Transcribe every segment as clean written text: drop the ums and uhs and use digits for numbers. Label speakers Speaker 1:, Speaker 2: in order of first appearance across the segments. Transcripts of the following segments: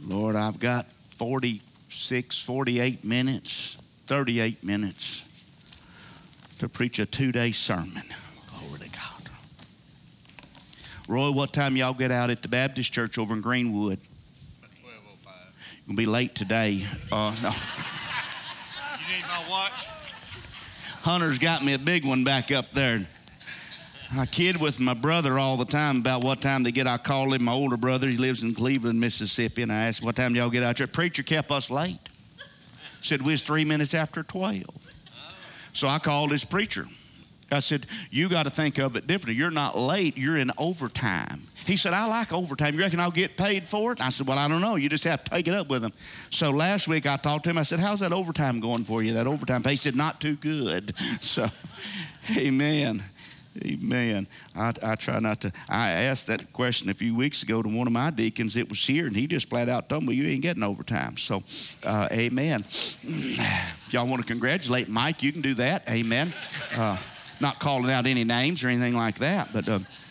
Speaker 1: Lord, I've got 46, 48 minutes, 38 minutes to preach a 2-day sermon. Glory to God. Roy, what time y'all get out at the Baptist church over in Greenwood?
Speaker 2: 12:05.
Speaker 1: You're going to be late today. No.
Speaker 2: You need my watch?
Speaker 1: Hunter's got me a big one back up there. I kid with my brother all the time about what time they get. I call him, my older brother. He lives in Cleveland, Mississippi, and I asked, what time y'all get out here? Preacher kept us late. Said we was 3 minutes after 12. So I called his preacher. I said, you got to think of it differently. You're not late, you're in overtime. He said, I like overtime. You reckon I'll get paid for it? I said, well, I don't know. You just have to take it up with him. So last week I talked to him. I said, how's that overtime going for you, that overtime pay? He said, not too good. So, amen. Amen. I try not to. I asked that question a few weeks ago to one of my deacons. It was here, and he just flat out told me, you ain't getting overtime. So, amen. If y'all want to congratulate Mike, you can do that. Amen. Not calling out any names or anything like that, but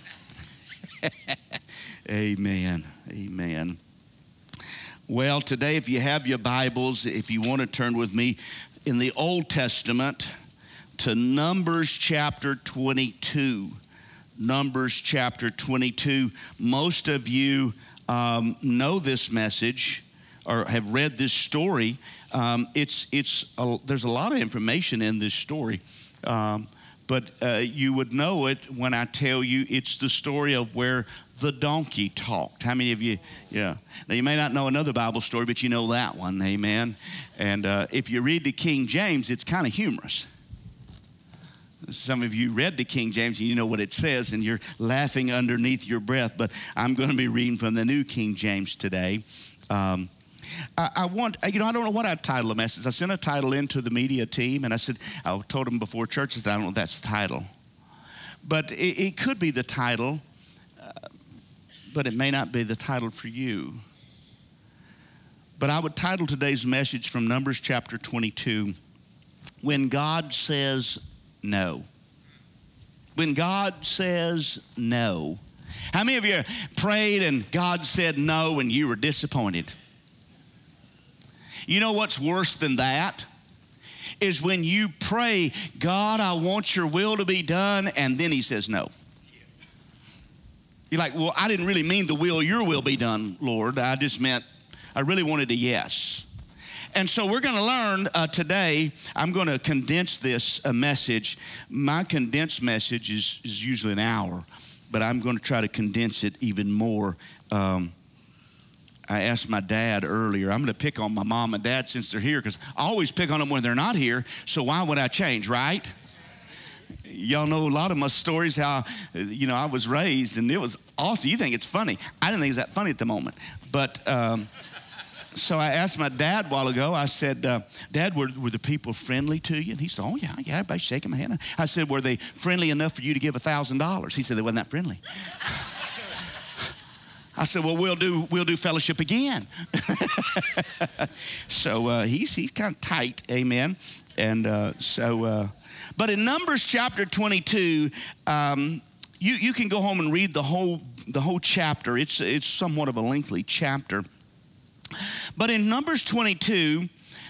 Speaker 1: amen. Amen. Well, today, if you have your Bibles, if you want to turn with me in the Old Testament to Numbers chapter 22. Numbers chapter 22. Most of you know this message or have read this story. There's a lot of information in this story, but you would know it when I tell you it's the story of where the donkey talked. How many of you? Yeah. Now, you may not know another Bible story, but you know that one. Amen. And if you read the King James, it's kind of humorous. Some of you read the King James and you know what it says and you're laughing underneath your breath, but I'm going to be reading from the New King James today. I don't know what I'd title the message. I sent a title into the media team and I told them before church, I don't know if that's the title. But it could be the title, but it may not be the title for you. But I would title today's message from Numbers chapter 22, When God Says No. When God says no. How many of you prayed and God said no and you were disappointed? You know what's worse than that? Is when you pray, God, I want your will to be done, and then he says no. You're like, well, I didn't really mean your will be done, Lord. I just meant, I really wanted a yes. And so we're going to learn today. I'm going to condense this message. My condensed message is usually an hour, but I'm going to try to condense it even more. I asked my dad earlier. I'm going to pick on my mom and dad since they're here because I always pick on them when they're not here. So why would I change, right? Y'all know a lot of my stories, how, I was raised and it was awesome. You think it's funny. I didn't think it was that funny at the moment. But so I asked my dad a while ago, I said, Dad, were the people friendly to you? And he said, oh, yeah, everybody's shaking my hand. I said, were they friendly enough for you to give $1,000? He said, they wasn't that friendly. I said, well, we'll do fellowship again. So he's kind of tight, amen. And but in Numbers chapter 22, you can go home and read the whole chapter. It's somewhat of a lengthy chapter. But in Numbers 22,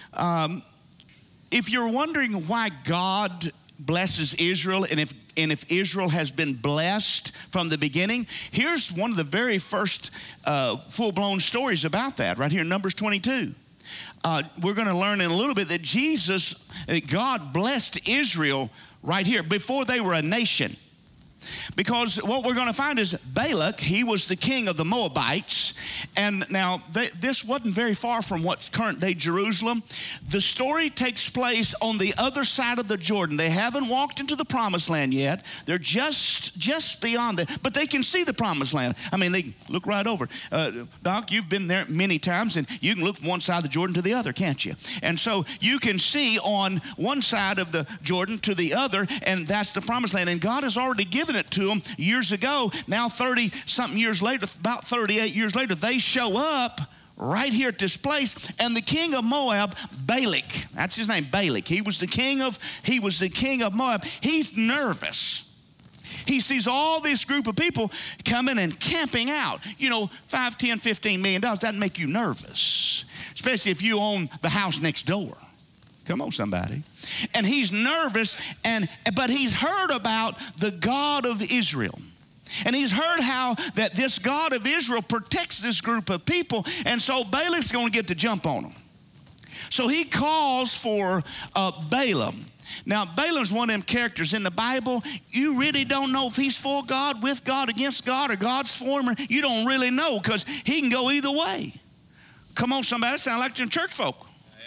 Speaker 1: if you're wondering why God blesses Israel and if Israel has been blessed from the beginning, here's one of the very first full-blown stories about that right here in Numbers 22. We're going to learn in a little bit that God blessed Israel right here before they were a nation. Because what we're going to find is Balak, he was the king of the Moabites. And now this wasn't very far from what's current day Jerusalem. The story takes place on the other side of the Jordan. They haven't walked into the promised land yet. They're just beyond it. But they can see the promised land. I mean, they look right over. Doc, you've been there many times and you can look from one side of the Jordan to the other, can't you? And so you can see on one side of the Jordan to the other, and that's the promised land. And God has already given it to them years ago. Now 30-something years later, about 38 years later, they show up right here at this place, and the king of Moab, Balak, that's his name, Balak. He was the king of Moab. He's nervous. He sees all this group of people coming and camping out. You know, $5, $10, $15 million, that'd make you nervous, especially if you own the house next door. Come on, somebody. And he's nervous, but he's heard about the God of Israel. And he's heard how that this God of Israel protects this group of people, and so Balak's going to get the jump on them. So he calls for Balaam. Now, Balaam's one of them characters in the Bible. You really don't know if he's for God, with God, against God, or God's for him. You don't really know, because he can go either way. Come on, somebody. That sounds like some church folk.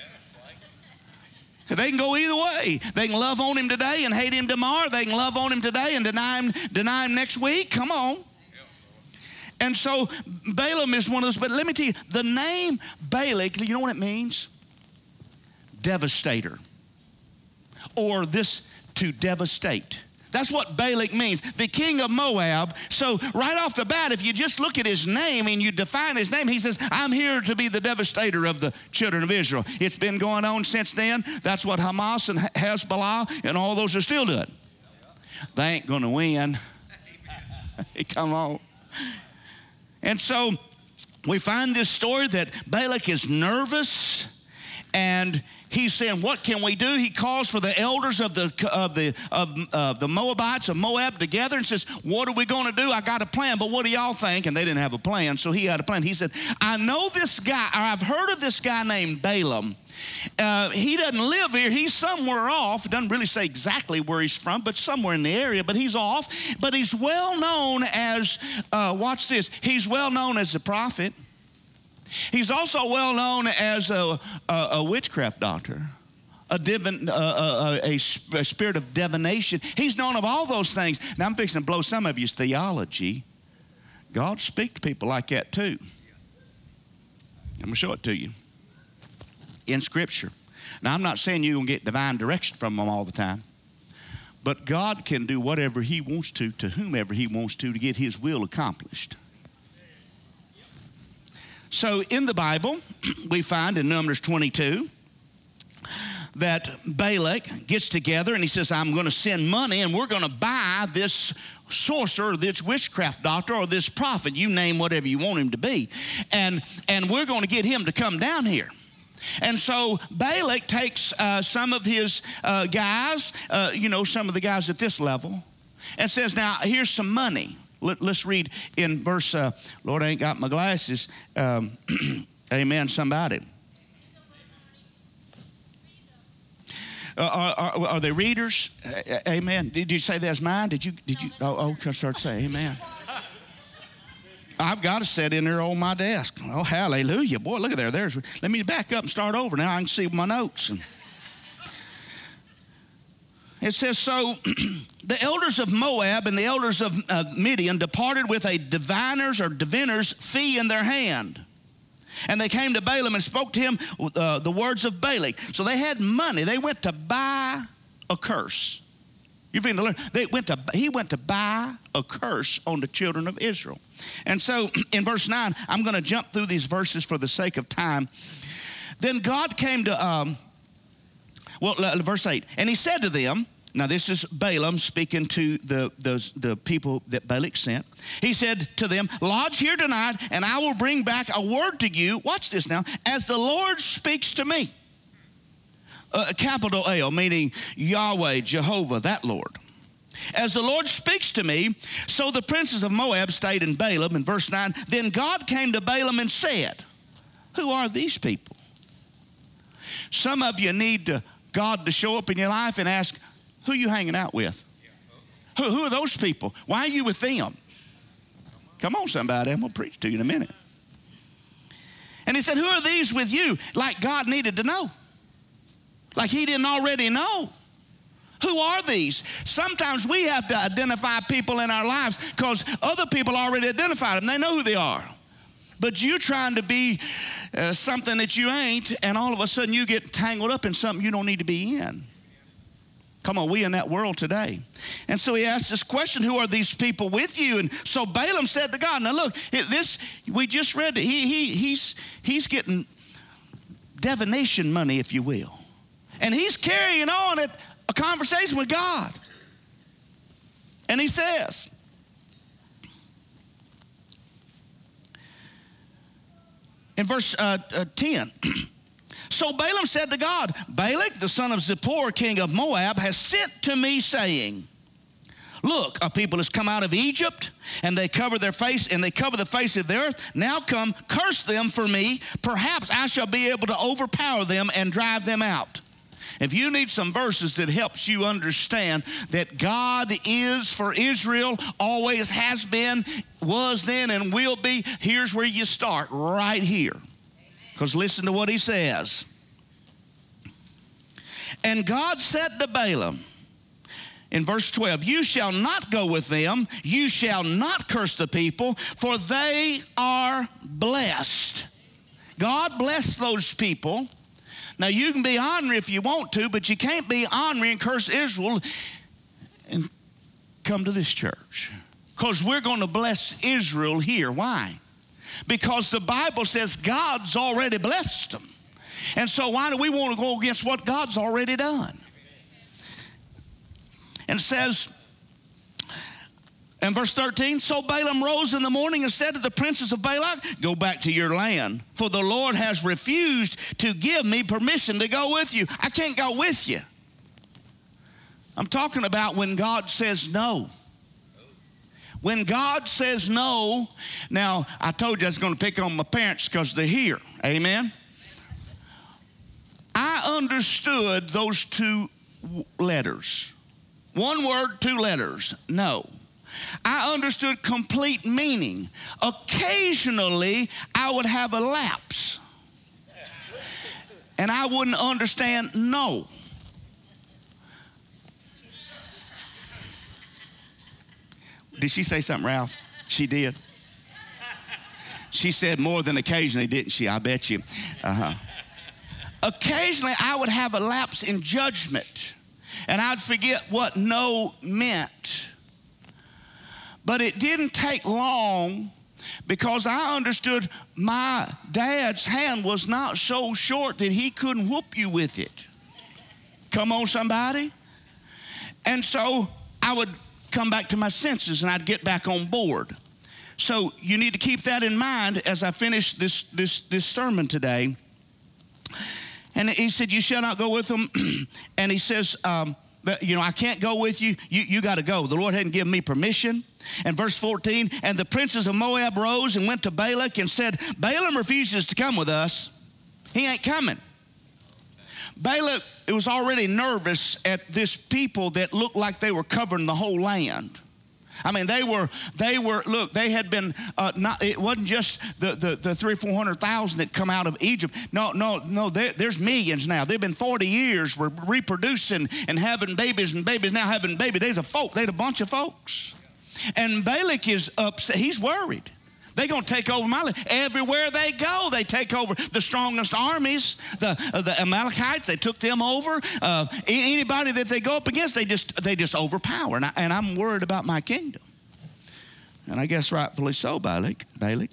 Speaker 1: They can go either way. They can love on him today and hate him tomorrow. They can love on him today and deny him next week. Come on. And so Balaam is one of those. But let me tell you, the name Balak, you know what it means? Devastator. Or this, to devastate. That's what Balak means, the king of Moab. So right off the bat, if you just look at his name and you define his name, he says, I'm here to be the devastator of the children of Israel. It's been going on since then. That's what Hamas and Hezbollah and all those are still doing. They ain't going to win. Come on. And so we find this story that Balak is nervous, and he's saying, what can we do? He calls for the elders of the Moabites of Moab together and says, what are we going to do? I got a plan, but what do y'all think? And they didn't have a plan, so he had a plan. He said, I know this guy, or I've heard of this guy named Balaam. He doesn't live here. He's somewhere off. It doesn't really say exactly where he's from, but somewhere in the area, but he's off. But he's well known as, watch this, he's well known as a prophet. He's also well known as a witchcraft doctor, a spirit of divination. He's known of all those things. Now, I'm fixing to blow some of you's theology. God speaks to people like that too. I'm going to show it to you in Scripture. Now, I'm not saying you're going to get divine direction from them all the time, but God can do whatever he wants to whomever he wants to get his will accomplished. So in the Bible, we find in Numbers 22 that Balak gets together and he says, I'm going to send money and we're going to buy this sorcerer, this witchcraft doctor, or this prophet, you name whatever you want him to be, and we're going to get him to come down here. And so Balak takes some of his guys, some of the guys at this level, and says, now here's some money. Let's read in verse, Lord, I ain't got my glasses. Amen, somebody. Are they readers? Amen. Did you say that's mine? Did you? Oh, start saying amen. I've got to set in there on my desk. Oh, hallelujah. Boy, look at there. Let me back up and start over. Now I can see my notes. It says, so the elders of Moab and the elders of Midian departed with a diviner's fee in their hand. And they came to Balaam and spoke to him the words of Balak. So they had money. They went to buy a curse. You're beginning to learn. He went to buy a curse on the children of Israel. And so in verse 9, I'm going to jump through these verses for the sake of time. Then God came to, verse 8, and he said to them, now this is Balaam speaking to the people that Balak sent. He said to them, lodge here tonight, and I will bring back a word to you. Watch this now. As the Lord speaks to me. Capital L, meaning Yahweh, Jehovah, that Lord. As the Lord speaks to me, so the princes of Moab stayed in Balaam. In verse 9, then God came to Balaam and said, who are these people? Some of you need God to show up in your life and ask, who are you hanging out with? Who are those people? Why are you with them? Come on, somebody. I'm going to preach to you in a minute. And he said, who are these with you? Like God needed to know. Like he didn't already know. Who are these? Sometimes we have to identify people in our lives because other people already identified them. They know who they are. But you're trying to be something that you ain't, and all of a sudden you get tangled up in something you don't need to be in. Come on, we in that world today. And so he asked this question, who are these people with you? And so Balaam said to God, now look, this, we just read it. He's getting divination money, if you will. And he's carrying on a conversation with God. And he says, in verse 10, so Balaam said to God, Balak, the son of Zippor, king of Moab, has sent to me, saying, look, a people has come out of Egypt, and they cover their face, and they cover the face of the earth. Now come, curse them for me. Perhaps I shall be able to overpower them and drive them out. If you need some verses that helps you understand that God is for Israel, always has been, was then, and will be, here's where you start, right here. Because listen to what he says. And God said to Balaam, in verse 12, you shall not go with them, you shall not curse the people, for they are blessed. God bless those people. Now, you can be honoring if you want to, but you can't be honoring and curse Israel and come to this church. Because we're going to bless Israel here. Why? Because the Bible says God's already blessed them. And so why do we want to go against what God's already done? And it says, in verse 13, so Balaam rose in the morning and said to the princes of Balak, go back to your land, for the Lord has refused to give me permission to go with you. I can't go with you. I'm talking about when God says no. When God says no, now I told you I was going to pick on my parents because they're here. Amen? I understood those two letters. One word, two letters, no. I understood complete meaning. Occasionally, I would have a lapse. And I wouldn't understand no. Did she say something, Ralph? She did. She said more than occasionally, didn't she? I bet you. Occasionally, I would have a lapse in judgment, and I'd forget what no meant. But it didn't take long because I understood my dad's hand was not so short that he couldn't whoop you with it. Come on, somebody. And so I would come back to my senses and I'd get back on board. So you need to keep that in mind as I finish this sermon today. And he said, you shall not go with them. And he says, I can't go with you. You got to go. The Lord hadn't given me permission. And verse 14, and the princes of Moab rose and went to Balak and said, Balaam refuses to come with us. He ain't coming. Balak, it was already nervous at this people that looked like they were covering the whole land. I mean, they were. Look, they had been. It wasn't just the 300,000 or 400,000 that come out of Egypt. No. There's millions now. They've been 40 years. We're reproducing and having babies, and babies now having babies. There's a bunch of folks, and Balak is upset. He's worried. They're going to take over my land. Everywhere they go, they take over the strongest armies. The Amalekites, they took them over. Anybody that they go up against, they just overpower. And I'm worried about my kingdom. And I guess rightfully so, Balak.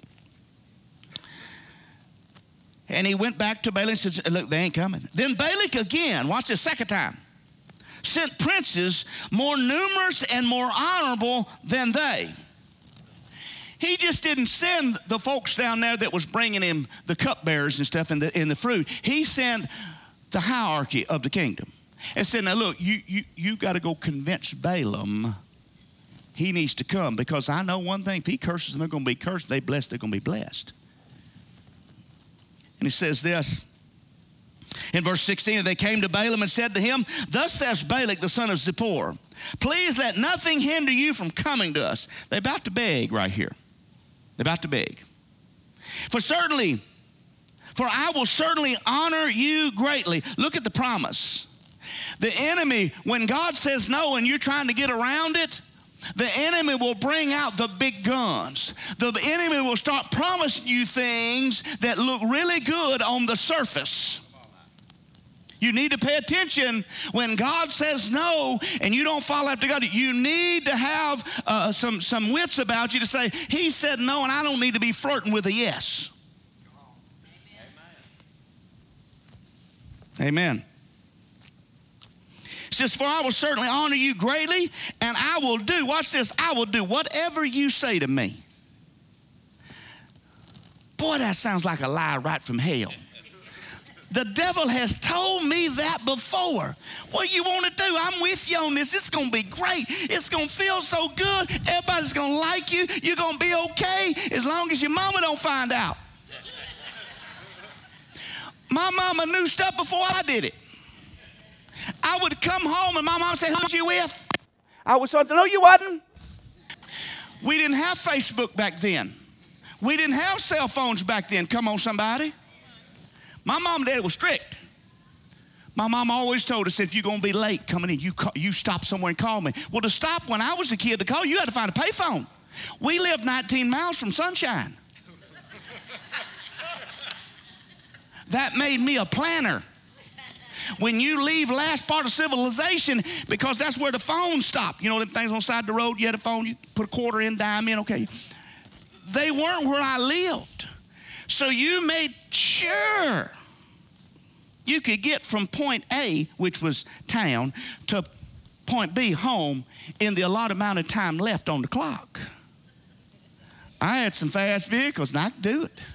Speaker 1: And he went back to Balak and said, look, they ain't coming. Then Balak again, watch this, second time, sent princes more numerous and more honorable than they. He just didn't send the folks down there that was bringing him the cupbearers and stuff in the fruit. He sent the hierarchy of the kingdom and said, now look, you got to go convince Balaam he needs to come, because I know one thing, if he curses them, they're going to be cursed. They blessed, they're going to be blessed. And he says this in verse 16, and they came to Balaam and said to him, thus says Balak the son of Zippor, please let nothing hinder you from coming to us. They're about to beg right here. They're about to beg. For I will certainly honor you greatly. Look at the promise. The enemy, when God says no and you're trying to get around it, the enemy will bring out the big guns. The enemy will start promising you things that look really good on the surface. You need to pay attention when God says no and you don't follow after God. You need to have some wits about you to say, he said no, and I don't need to be flirting with a yes. Amen. It this, for I will certainly honor you greatly, and I will do, watch this, I will do whatever you say to me. Boy, that sounds like a lie right from hell. The devil has told me that before. What you want to do? I'm with you on this. It's going to be great. It's going to feel so good. Everybody's going to like you. You're going to be okay as long as your mama don't find out. My mama knew stuff before I did it. I would come home and my mom said, who was you with? I was saying, no, you wasn't. We didn't have Facebook back then. We didn't have cell phones back then. Come on, somebody. My mom and dad was strict. My mom always told us, if you're going to be late coming in, you stop somewhere and call me. Well, to stop when I was a kid to call, you had to find a payphone. We lived 19 miles from Sunshine. That made me a planner. When you leave last part of civilization, because that's where the phones stop. You know them things on the side of the road, you had a phone, you put a quarter in, dime in, okay. They weren't where I lived. So you made sure you could get from point A, which was town, to point B, home, in the allotted amount of time left on the clock. I had some fast vehicles and I could do it.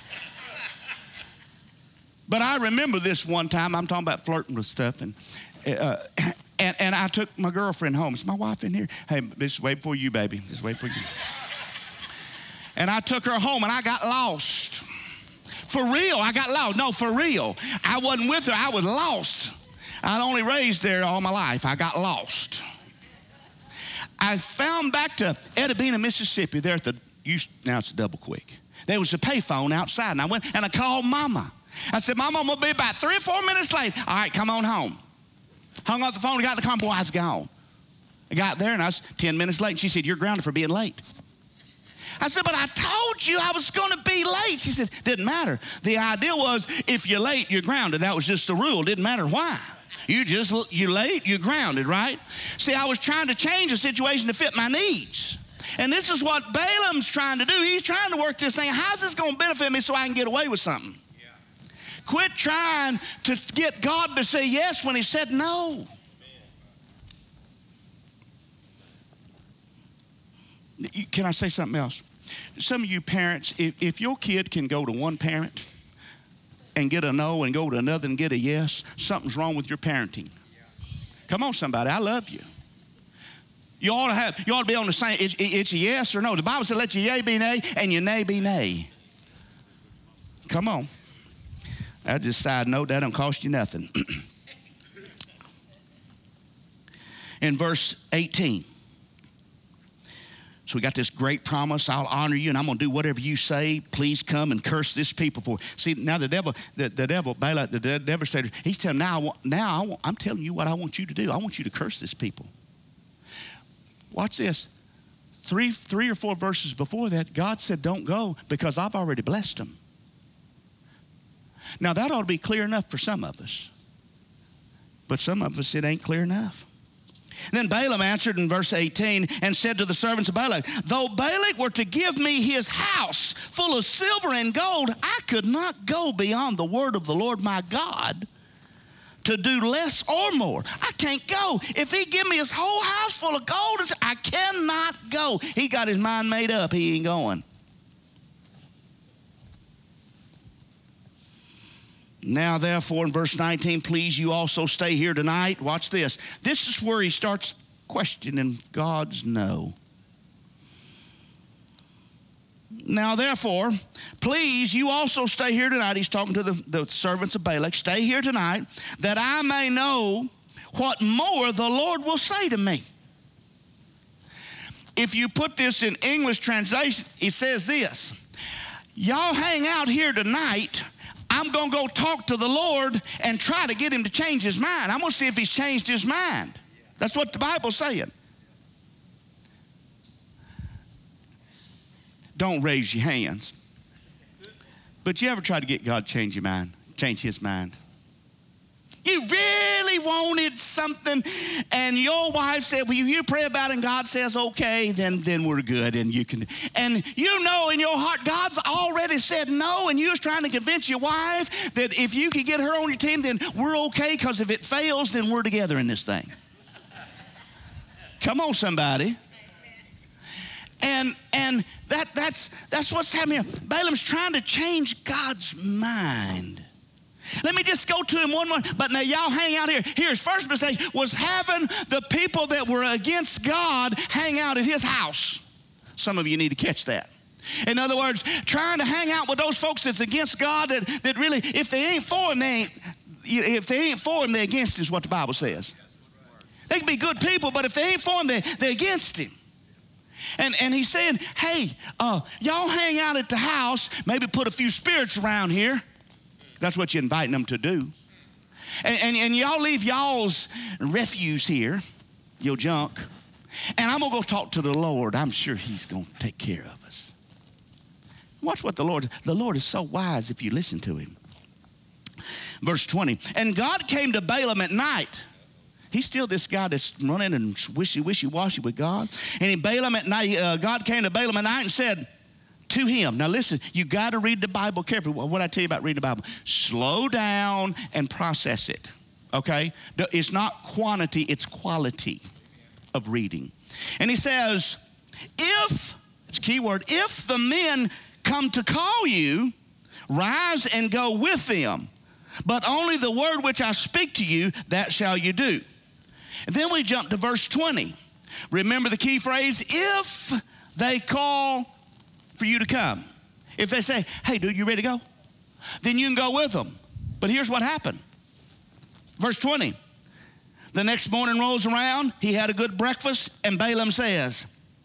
Speaker 1: But I remember this one time, I'm talking about flirting with stuff, and I took my girlfriend home. Is my wife in here? Hey, this is way before you, baby. This is way before you. And I took her home, and I got lost. For real, I got lost. No, for real. I wasn't with her. I was lost. I'd only raised there all my life. I got lost. I found back to Edabina, Mississippi, there at now it's a Double Quick. There was a payphone outside, and I went and I called Mama. I said, Mama, I'm going to be about 3 or 4 minutes late. All right, come on home. Hung up the phone, got in the car, boy, I was gone. I got there, and I was 10 minutes late. She said, you're grounded for being late. I said, but I told you I was going to be late. She said, didn't matter. The idea was, if you're late, you're grounded. That was just the rule. Didn't matter why. You're late, you're grounded, right? See, I was trying to change the situation to fit my needs. And this is what Balaam's trying to do. He's trying to work this thing. How's this going to benefit me so I can get away with something? Yeah. Quit trying to get God to say yes when he said no. Can I say something else? Some of you parents, if your kid can go to one parent and get a no and go to another and get a yes, something's wrong with your parenting. Come on, somebody, I love you. You ought to be on the same, it's a yes or no. The Bible said let your yea be nay and your nay be nay. Come on. That's just a side note, that don't cost you nothing. In verse 18. So we got this great promise, I'll honor you and I'm going to do whatever you say. Please come and curse this people for. See, now the devil, Balak, the devastator, he's telling I'm telling you what I want you to do. I want you to curse this people. Watch this. Three or four verses before that, God said, don't go because I've already blessed them. Now that ought to be clear enough for some of us. But some of us, it ain't clear enough. Then Balaam answered in verse 18 and said to the servants of Balak, though Balak were to give me his house full of silver and gold, I could not go beyond the word of the Lord my God to do less or more. I can't go. If he give me his whole house full of gold, I cannot go. He got his mind made up. He ain't going. Now, therefore, in verse 19, please you also stay here tonight. Watch this. This is where he starts questioning God's no. Now, therefore, please you also stay here tonight. He's talking to the servants of Balak. Stay here tonight that I may know what more the Lord will say to me. If you put this in English translation, it says this. Y'all hang out here tonight. I'm going to go talk to the Lord and try to get him to change his mind. I'm going to see if he's changed his mind. That's what the Bible's saying. Don't raise your hands. But you ever try to get God to change your mind, change his mind? You really wanted something, and your wife said, well, you pray about it, and God says, okay, then we're good, and you can. And you know in your heart, God's already said no, and you was trying to convince your wife that if you could get her on your team, then we're okay, because if it fails, then we're together in this thing. Come on, somebody. And that's what's happening here. Balaam's trying to change God's mind. Let me just go to him one more. But now y'all hang out here. His first mistake was having the people that were against God hang out at his house. Some of you need to catch that. In other words, trying to hang out with those folks that's against God that really, if they ain't for him, they're against him, is what the Bible says. They can be good people, but if they ain't for him, they're against him. And he's saying, hey, y'all hang out at the house, maybe put a few spirits around here. That's what you're inviting them to do. And y'all leave y'all's refuse here, your junk. And I'm going to go talk to the Lord. I'm sure he's going to take care of us. Watch what the Lord is so wise if you listen to him. Verse 20, and God came to Balaam at night. He's still this guy that's running and wishy-washy with God. And Balaam at night, God came to Balaam at night and said to him, now listen, you got to read the Bible carefully. What I tell you about reading the Bible, slow down and process it, okay? It's not quantity, it's quality of reading. And he says, it's a key word, if the men come to call you, rise and go with them. But only the word which I speak to you, that shall you do. And then we jump to verse 20. Remember the key phrase, if they call for you to come. If they say, hey, dude, you ready to go? Then you can go with them. But here's what happened. Verse 20. The next morning rolls around, he had a good breakfast, and Balaam says,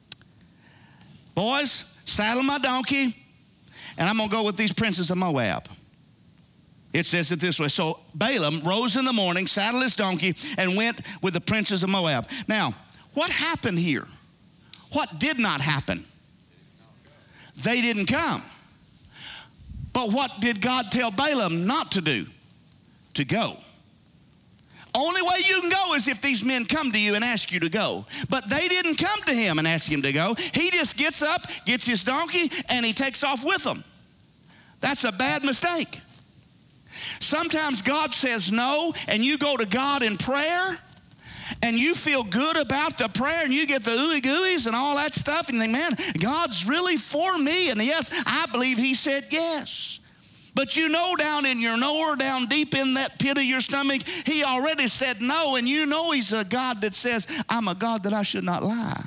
Speaker 1: boys, saddle my donkey, and I'm going to go with these princes of Moab. It says it this way. So Balaam rose in the morning, saddled his donkey, and went with the princes of Moab. Now, what happened here? What did not happen? They didn't come. But what did God tell Balaam not to do? To go. Only way you can go is if these men come to you and ask you to go. But they didn't come to him and ask him to go. He just gets up, gets his donkey, and he takes off with them. That's a bad mistake. Sometimes God says no, and you go to God in prayer, and you feel good about the prayer, and you get the ooey-gooeys and all that stuff, and you think, man, God's really for me, and yes, I believe he said yes. But you know down in your knower, down deep in that pit of your stomach, he already said no, and you know he's a God that says, I'm a God that I should not lie.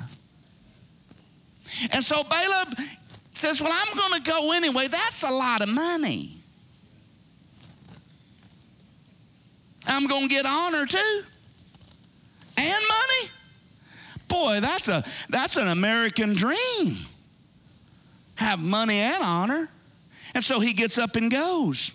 Speaker 1: And so Balaam says, well, I'm going to go anyway. That's a lot of money. I'm going to get honor too. And money. Boy, that's an American dream. Have money and honor. And so he gets up and goes.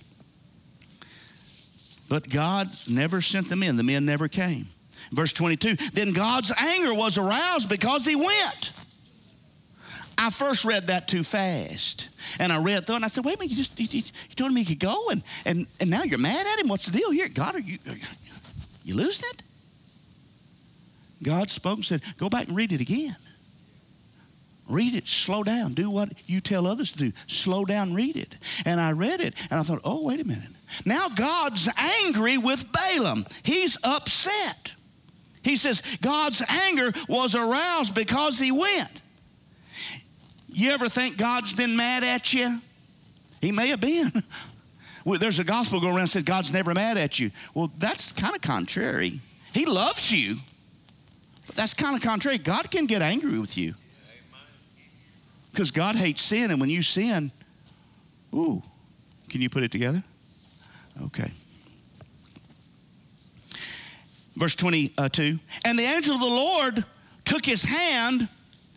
Speaker 1: But God never sent them in. The men never came. Verse 22, then God's anger was aroused because he went. I first read that too fast. And I read it through and I said, wait a minute, you told him he could go and now you're mad at him? What's the deal here? God, are you losing it? God spoke and said, go back and read it again. Read it, slow down. Do what you tell others to do. Slow down, read it. And I read it, and I thought, oh, wait a minute. Now God's angry with Balaam. He's upset. He says, God's anger was aroused because he went. You ever think God's been mad at you? He may have been. Well, there's a gospel going around that says God's never mad at you. Well, that's kind of contrary. He loves you, but that's kind of contrary. God can get angry with you. Because God hates sin, and when you sin, ooh, can you put it together? Okay. Verse 22, and the angel of the Lord took his stand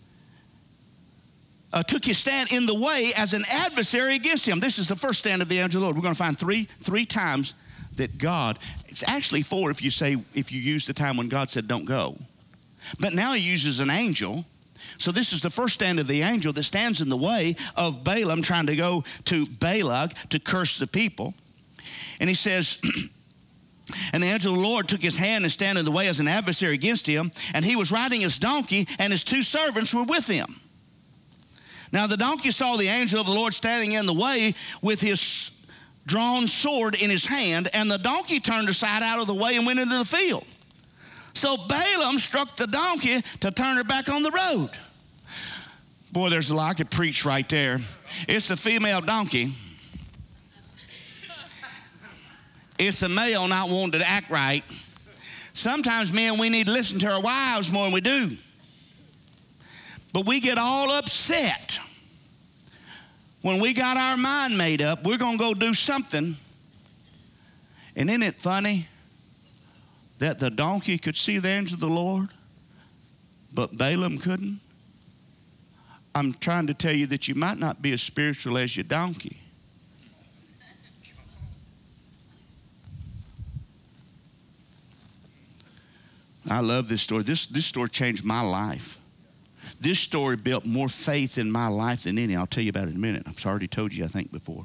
Speaker 1: in the way as an adversary against him. This is the first stand of the angel of the Lord. We're going to find three times that God, it's actually four if you use the time when God said don't go. But now he uses an angel. So this is the first stand of the angel that stands in the way of Balaam trying to go to Balak to curse the people. And he says, And the angel of the Lord took his hand and stand in the way as an adversary against him. And he was riding his donkey, and his 2 servants were with him. Now the donkey saw the angel of the Lord standing in the way with his drawn sword in his hand. And the donkey turned aside out of the way and went into the field. So Balaam struck the donkey to turn her back on the road. Boy, there's a lot I could preach right there. It's the female donkey. It's the male not wanting to act right. Sometimes, men, we need to listen to our wives more than we do. But we get all upset when we got our mind made up, we're going to go do something. And isn't it funny that the donkey could see the angel of the Lord, but Balaam couldn't? I'm trying to tell you that you might not be as spiritual as your donkey. I love this story. This story changed my life. This story built more faith in my life than any. I'll tell you about it in a minute. I've already told you, I think, before.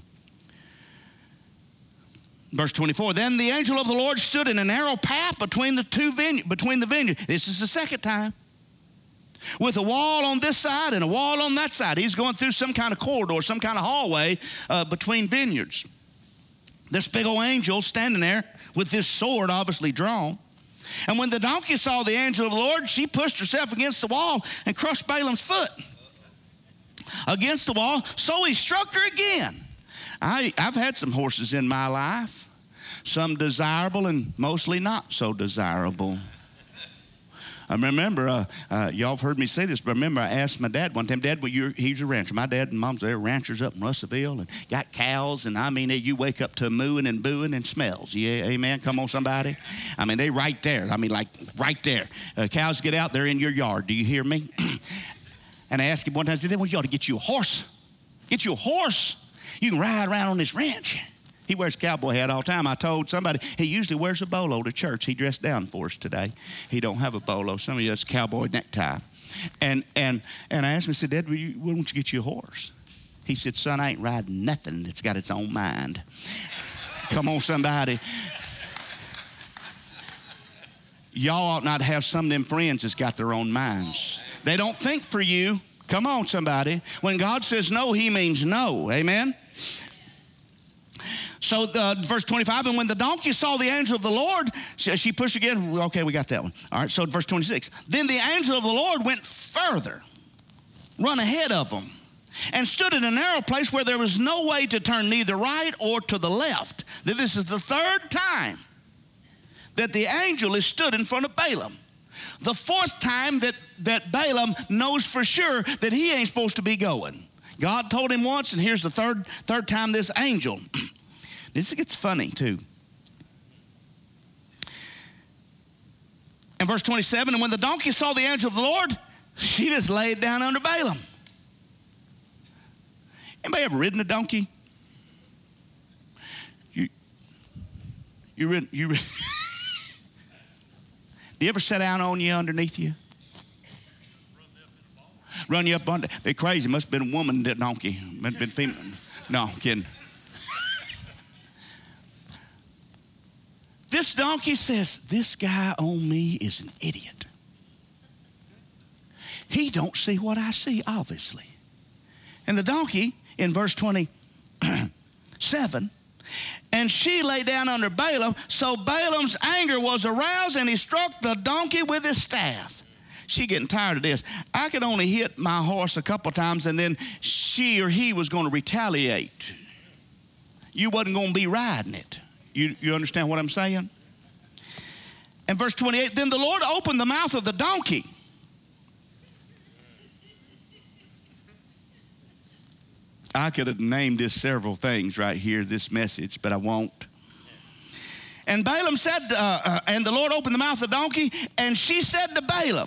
Speaker 1: Verse 24, then the angel of the Lord stood in a narrow path between the vineyards. This is the second time. With a wall on this side and a wall on that side. He's going through some kind of corridor, some kind of hallway between vineyards. This big old angel standing there with this sword obviously drawn. And when the donkey saw the angel of the Lord, she pushed herself against the wall and crushed Balaam's foot against the wall. So he struck her again. I've had some horses in my life, some desirable and mostly not so desirable. I remember, y'all have heard me say this, but I remember I asked my dad one time, Dad, he's a rancher. My dad and mom's there, ranchers up in Russellville, and got cows, and I mean, you wake up to mooing and booing and smells. Yeah, amen? Come on, somebody. I mean, they right there. I mean, like right there. Cows get out, they're in your yard. Do you hear me? And I asked him one time, I said, well, you ought to get you a horse. Get you a horse. You can ride around on this ranch. He wears a cowboy hat all the time. I told somebody, he usually wears a bolo to church. He dressed down for us today. He don't have a bolo. Some of you, it's a cowboy necktie. And I asked him, I said, Dad, why don't you get you a horse? He said, son, I ain't riding nothing that's got its own mind. Come on, somebody. Y'all ought not to have some of them friends that's got their own minds. They don't think for you. Come on, somebody. When God says no, he means no. Amen? So verse 25, and when the donkey saw the angel of the Lord, she pushed again. Okay, we got that one. All right, so verse 26. Then the angel of the Lord went further, run ahead of them, and stood in a narrow place where there was no way to turn neither right or to the left. This is the third time that the angel is stood in front of Balaam. The fourth time that Balaam knows for sure that he ain't supposed to be going. God told him once, and here's the third time this angel. This gets funny too. In verse 27, and when the donkey saw the angel of the Lord, she just laid down under Balaam. Anybody ever ridden a donkey? Do you ever sit down on you underneath you? Run you up under. They're crazy. Must have been a woman, that donkey. Must have been female. No, I'm kidding. This donkey says, this guy on me is an idiot. He don't see what I see, obviously. And the donkey, in verse 27, and she lay down under Balaam, so Balaam's anger was aroused, and he struck the donkey with his staff. She getting tired of this. I could only hit my horse a couple times, and then she or he was going to retaliate. You wasn't going to be riding it. You understand what I'm saying? And verse 28, then the Lord opened the mouth of the donkey. I could have named this several things right here, this message, but I won't. And Balaam said, and the Lord opened the mouth of the donkey, and she said to Balaam,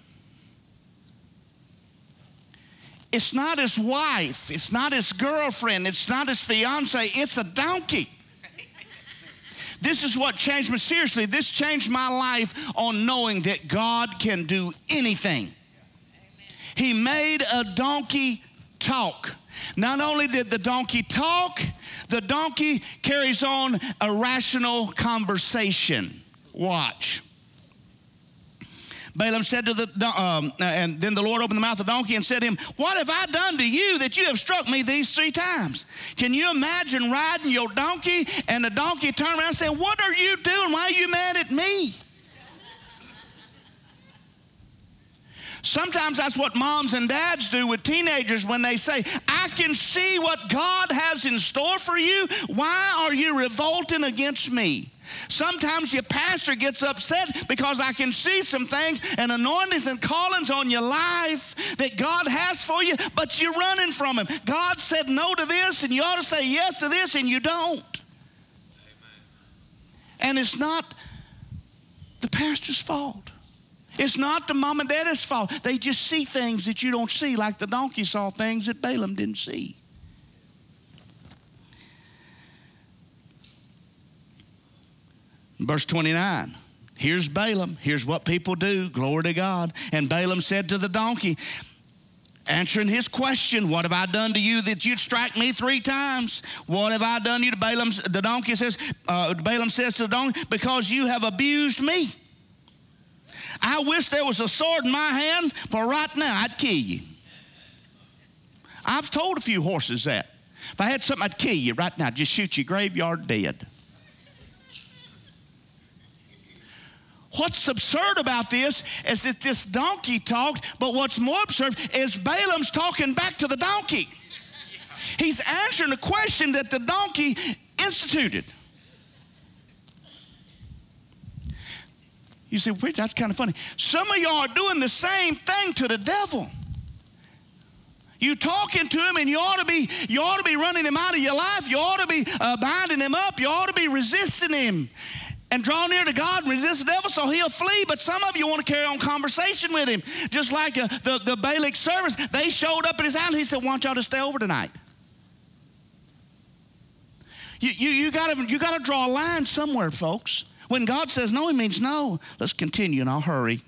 Speaker 1: it's not his wife, it's not his girlfriend, it's not his fiance, it's a donkey. This is what changed me. Seriously, this changed my life on knowing that God can do anything. Amen. He made a donkey talk. Not only did the donkey talk, the donkey carries on a rational conversation. Watch. Balaam said to and then the Lord opened the mouth of the donkey and said to him, what have I done to you that you have struck me these 3 times? Can you imagine riding your donkey and the donkey turned around and said, what are you doing? Why are you mad at me? Sometimes that's what moms and dads do with teenagers when they say, I can see what God has in store for you. Why are you revolting against me? Sometimes your pastor gets upset because I can see some things and anointings and callings on your life that God has for you, but you're running from him. God said no to this and you ought to say yes to this and you don't. Amen. And it's not the pastor's fault. It's not the mom and dad's fault. They just see things that you don't see, like the donkey saw things that Balaam didn't see. Verse 29, here's Balaam. Here's what people do. Glory to God. And Balaam said to the donkey, answering his question, what have I done to you that you'd strike me 3 times? What have I done to you? Balaam says to the donkey, because you have abused me. I wish there was a sword in my hand, for right now I'd kill you. I've told a few horses that. If I had something, I'd kill you right now. Just shoot you graveyard dead. What's absurd about this is that this donkey talked, but what's more absurd is Balaam's talking back to the donkey. He's answering a question that the donkey instituted. You say, well, that's kind of funny. Some of y'all are doing the same thing to the devil. You talking to him and you ought to be running him out of your life. You ought to be binding him up. You ought to be resisting him. And draw near to God and resist the devil so he'll flee. But some of you want to carry on conversation with him. Just like the Balak service, they showed up at his house. He said, why don't y'all just stay over tonight? You got to draw a line somewhere, folks. When God says no, he means no. Let's continue and I'll hurry.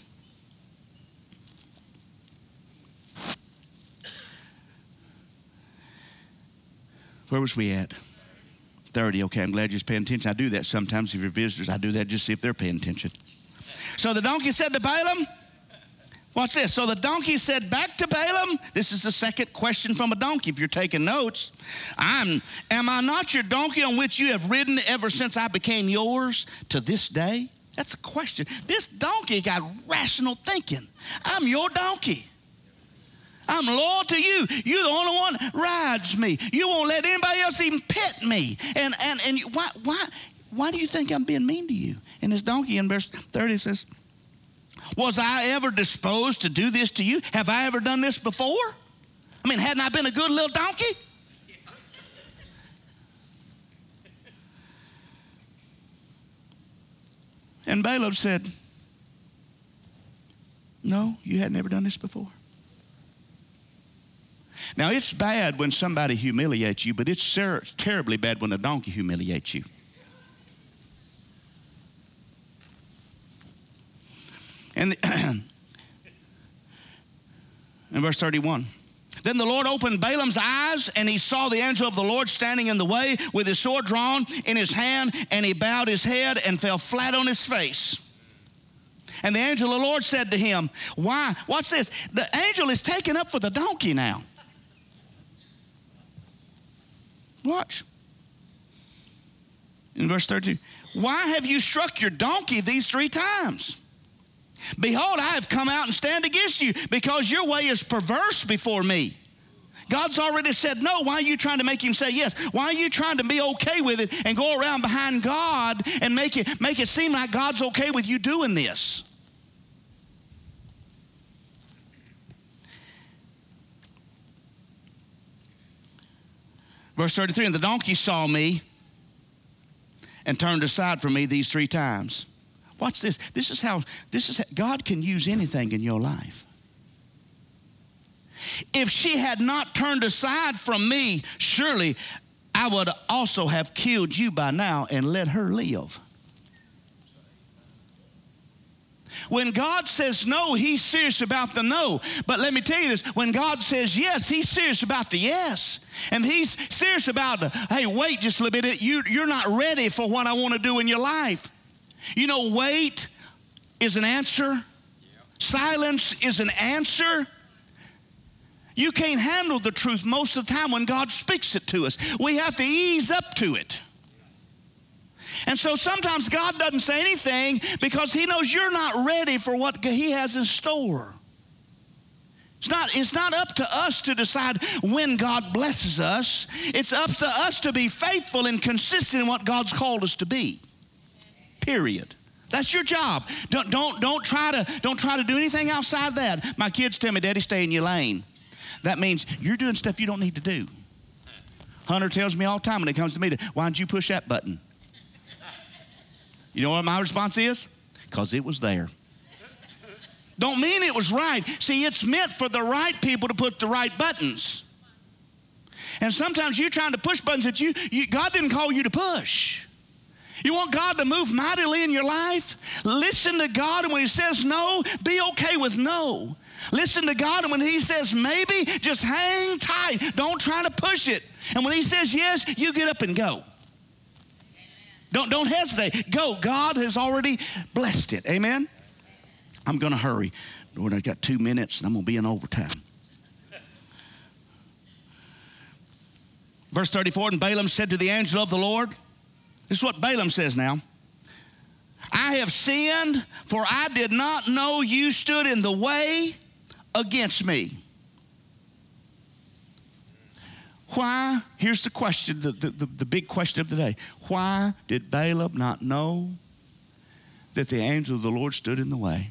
Speaker 1: Where was we at? 30. Okay, I'm glad you're paying attention. I do that sometimes. If you're visitors, I do that just to see if they're paying attention. So the donkey said to Balaam, watch this. So the donkey said back to Balaam, this is the second question from a donkey if you're taking notes. Am I not your donkey on which you have ridden ever since I became yours to this day? That's a question. This donkey got rational thinking. I'm your donkey. I'm loyal to you. You're the only one that rides me. You won't let anybody else even pet me. And why do you think I'm being mean to you? And this donkey in verse 30 says, was I ever disposed to do this to you? Have I ever done this before? I mean, hadn't I been a good little donkey? And Balaam said, no, you had never done this before. Now, it's bad when somebody humiliates you, but it's terribly bad when a donkey humiliates you. And in verse 31, then the Lord opened Balaam's eyes, and he saw the angel of the Lord standing in the way with his sword drawn in his hand, and he bowed his head and fell flat on his face. And the angel of the Lord said to him, why? Watch this. The angel is taken up with a donkey now. Watch. In verse 32, why have you struck your donkey these 3 times? Behold, I have come out and stand against you because your way is perverse before me. God's already said no. Why are you trying to make him say yes? Why are you trying to be okay with it and go around behind God and make it seem like God's okay with you doing this? Verse 33, and the donkey saw me and turned aside from me these 3 times. Watch this. This is how God can use anything in your life. If she had not turned aside from me, surely I would also have killed you by now and let her live. When God says no, he's serious about the no. But let me tell you this, when God says yes, he's serious about the yes. And he's serious about the, hey, wait just a little bit. You're not ready for what I want to do in your life. You know, wait is an answer. Silence is an answer. You can't handle the truth most of the time when God speaks it to us. We have to ease up to it. And so sometimes God doesn't say anything because he knows you're not ready for what he has in store. It's not up to us to decide when God blesses us. It's up to us to be faithful and consistent in what God's called us to be. Period. That's your job. Don't try to do anything outside that. My kids tell me, Daddy, stay in your lane. That means you're doing stuff you don't need to do. Hunter tells me all the time when it comes to me, why don't you push that button? You know what my response is? Because it was there. Don't mean it was right. See, it's meant for the right people to put the right buttons. And sometimes you're trying to push buttons that God didn't call you to push. You want God to move mightily in your life? Listen to God, and when he says no, be okay with no. Listen to God, and when he says maybe, just hang tight. Don't try to push it. And when he says yes, you get up and go. Don't hesitate. Go. God has already blessed it. Amen? I'm going to hurry. Lord, I got 2 minutes, and I'm going to be in overtime. Verse 34, and Balaam said to the angel of the Lord, this is what Balaam says now. I have sinned, for I did not know you stood in the way against me. Why? Here's the question, the big question of the day. Why did Balaam not know that the angel of the Lord stood in the way?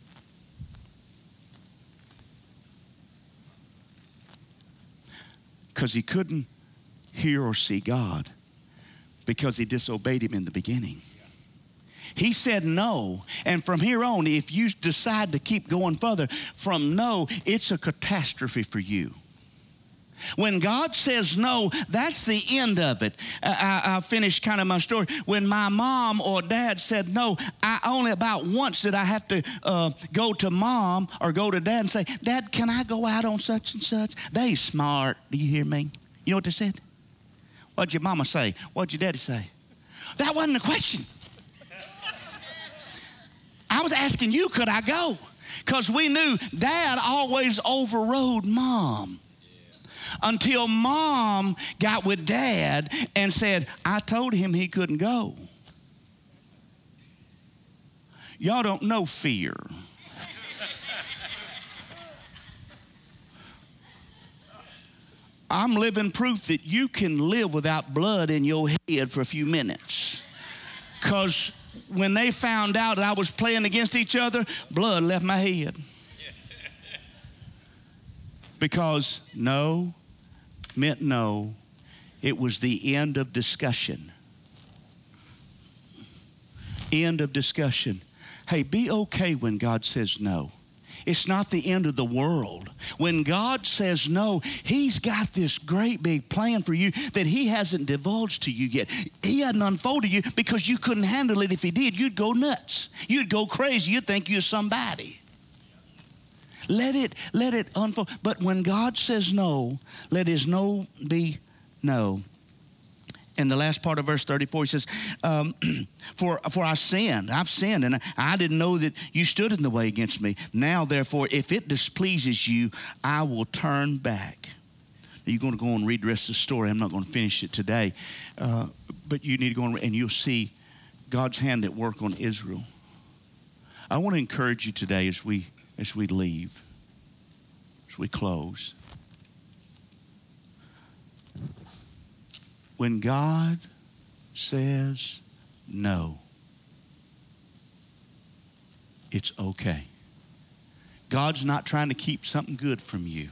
Speaker 1: Because he couldn't hear or see God because he disobeyed him in the beginning. He said no, and from here on, if you decide to keep going further, from no, it's a catastrophe for you. When God says no, that's the end of it. I'll finish kind of my story. When my mom or dad said no, I only about once did I have to go to mom or go to dad and say, Dad, can I go out on such and such? They smart. Do you hear me? You know what they said? What'd your mama say? What'd your daddy say? That wasn't a question. I was asking you, could I go? Because we knew Dad always overrode Mom. Until Mom got with Dad and said, I told him he couldn't go. Y'all don't know fear. I'm living proof that you can live without blood in your head for a few minutes. Because when they found out that I was playing against each other, blood left my head. Because no meant no. It was the end of discussion. End of discussion. Hey, be okay when God says no. It's not the end of the world. When God says no, he's got this great big plan for you that he hasn't divulged to you yet. He hadn't unfolded you because you couldn't handle it. If he did, you'd go nuts. You'd go crazy. You'd think you're somebody. Let it unfold. But when God says no, let his no be no. In the last part of verse 34, he says, for I've sinned, and I didn't know that you stood in the way against me. Now, therefore, if it displeases you, I will turn back. You're going to go and read the rest of the story. I'm not going to finish it today. But you need to go and you'll see God's hand at work on Israel. I want to encourage you today as we leave, as we close. When God says no, it's okay. God's not trying to keep something good from you.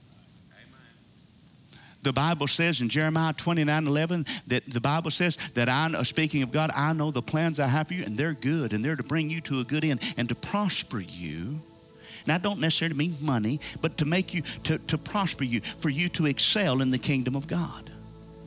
Speaker 1: The Bible says in Jeremiah 29:11 that the Bible says that speaking of God, I know the plans I have for you, and they're good, and they're to bring you to a good end and to prosper you. And I don't necessarily mean money, but to make you, to prosper you, for you to excel in the kingdom of God.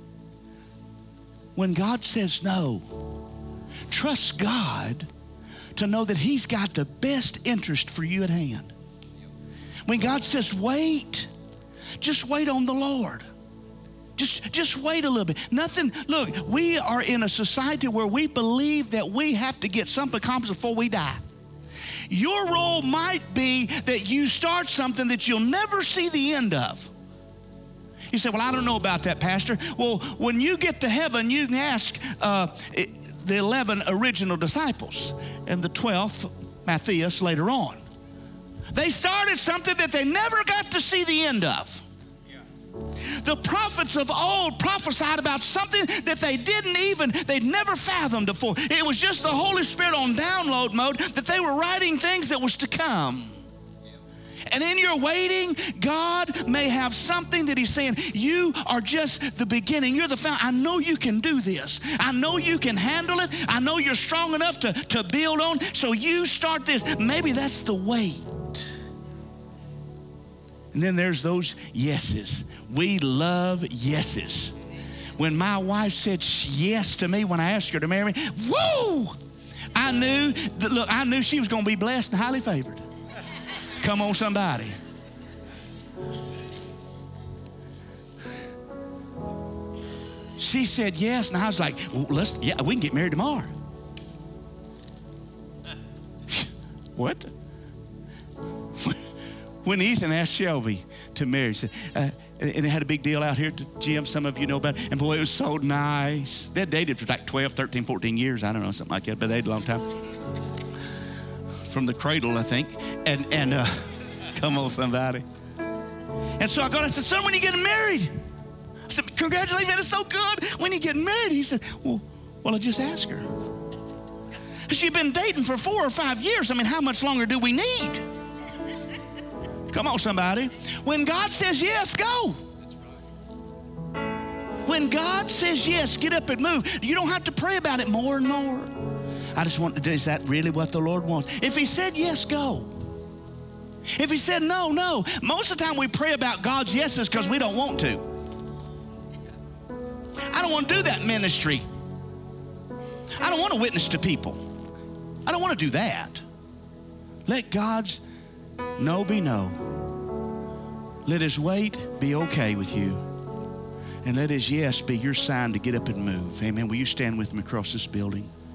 Speaker 1: When God says no, trust God to know that he's got the best interest for you at hand. When God says wait, just wait on the Lord. Just wait a little bit. Nothing, look, we are in a society where we believe that we have to get something accomplished before we die. Your role might be that you start something that you'll never see the end of. You say, well, I don't know about that, Pastor. Well, when you get to heaven, you can ask the 11 original disciples and the 12th, Matthias, later on. They started something that they never got to see the end of. The prophets of old prophesied about something that they'd never fathomed before. It was just the Holy Spirit on download mode that they were writing things that was to come. And in your waiting, God may have something that he's saying, you are just the beginning. You're the fountain. I know you can do this. I know you can handle it. I know you're strong enough to build on. So you start this. Maybe that's the wait. And then there's those yeses. We love yeses. When my wife said yes to me when I asked her to marry me, woo! I knew she was going to be blessed and highly favored. Come on, somebody. She said yes, and I was like, well, we can get married tomorrow. What? When Ethan asked Shelby to marry, he said, and it had a big deal out here to Jim, some of you know about it, and boy, it was so nice. They dated for like 12, 13, 14 years, I don't know, something like that, but they dated a long time. From the cradle, I think, and come on, somebody. And so I said, son, when are you getting married? I said, congratulations, that is so good. When are you getting married? He said, well, I just asked her. She's been dating for 4 or 5 years. I mean, how much longer do we need? Come on, somebody. When God says yes, go. When God says yes, get up and move. You don't have to pray about it more and more. I just want to do, is that really what the Lord wants? If he said yes, go. If he said no, no. Most of the time we pray about God's yeses because we don't want to. I don't want to do that ministry. I don't want to witness to people. I don't want to do that. Let God's no be no. Let his wait be okay with you. And let his yes be your sign to get up and move. Amen. Will you stand with me across this building?